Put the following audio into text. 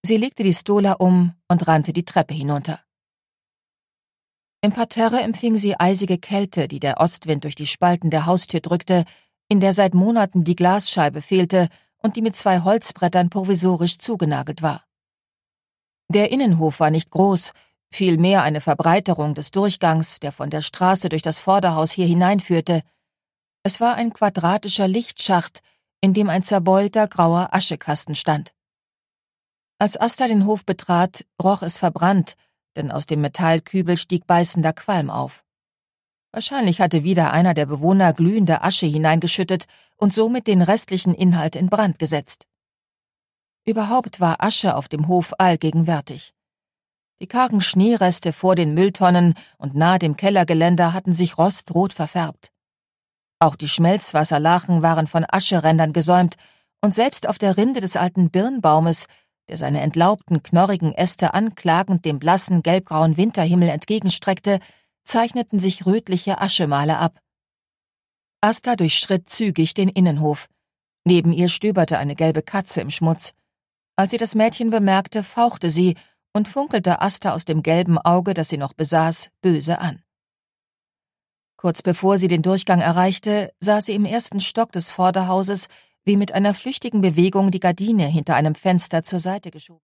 Sie legte die Stola um und rannte die Treppe hinunter. Im Parterre empfing sie eisige Kälte, die der Ostwind durch die Spalten der Haustür drückte, in der seit Monaten die Glasscheibe fehlte und die mit 2 Holzbrettern provisorisch zugenagelt war. Der Innenhof war nicht groß, vielmehr eine Verbreiterung des Durchgangs, der von der Straße durch das Vorderhaus hier hineinführte. Es war ein quadratischer Lichtschacht, in dem ein zerbeulter grauer Aschekasten stand. Als Asta den Hof betrat, roch es verbrannt, denn aus dem Metallkübel stieg beißender Qualm auf. Wahrscheinlich hatte wieder einer der Bewohner glühende Asche hineingeschüttet und somit den restlichen Inhalt in Brand gesetzt. Überhaupt war Asche auf dem Hof allgegenwärtig. Die kargen Schneereste vor den Mülltonnen und nahe dem Kellergeländer hatten sich rostrot verfärbt. Auch die Schmelzwasserlachen waren von Ascherändern gesäumt, und selbst auf der Rinde des alten Birnbaumes, der seine entlaubten, knorrigen Äste anklagend dem blassen, gelbgrauen Winterhimmel entgegenstreckte, zeichneten sich rötliche Aschemale ab. Asta durchschritt zügig den Innenhof. Neben ihr stöberte eine gelbe Katze im Schmutz. Als sie das Mädchen bemerkte, fauchte sie und funkelte Asta aus dem gelben Auge, das sie noch besaß, böse an. Kurz bevor sie den Durchgang erreichte, sah sie im ersten Stock des Vorderhauses, wie mit einer flüchtigen Bewegung die Gardine hinter einem Fenster zur Seite geschoben.